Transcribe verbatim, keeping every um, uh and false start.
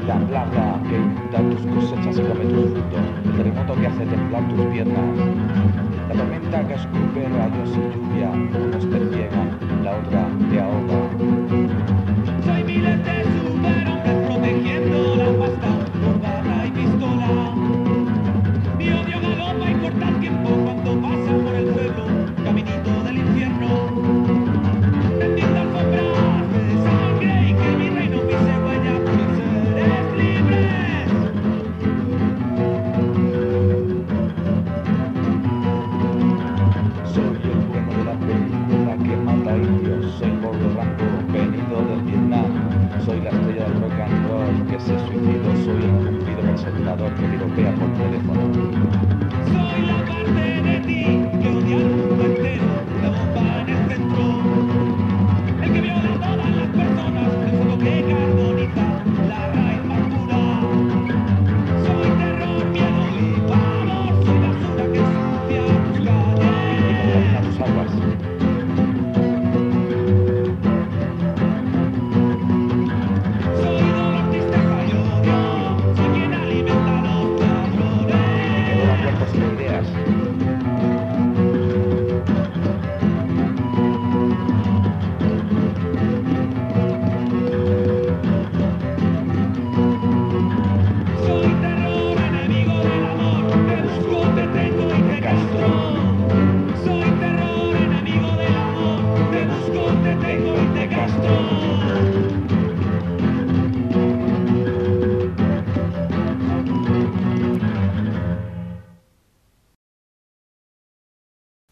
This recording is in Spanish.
la plaga que inunda tus cosechas y come tus frutos, el terremoto que hace temblar tus piernas, la tormenta que escupe rayos y lluvia, unos te ciegan, la otra te ahoga. Soy miles de superhombres protegiendo la pasta con barra y pistola. Mi odio galopa y corta el tiempo cuando pasa por el pueblo, caminito del infierno. Tendiendo alfombras de sangre y que mi reino pise huella por seres libres. Soy el bueno de la película que mata indios, soy Gordo Rambo, venido del Vietnam. Soy la estrella del rock and roll que se suicidó, soy el cumplido presentador que tiropea por teléfono. Soy la parte de ti que odia al mundo.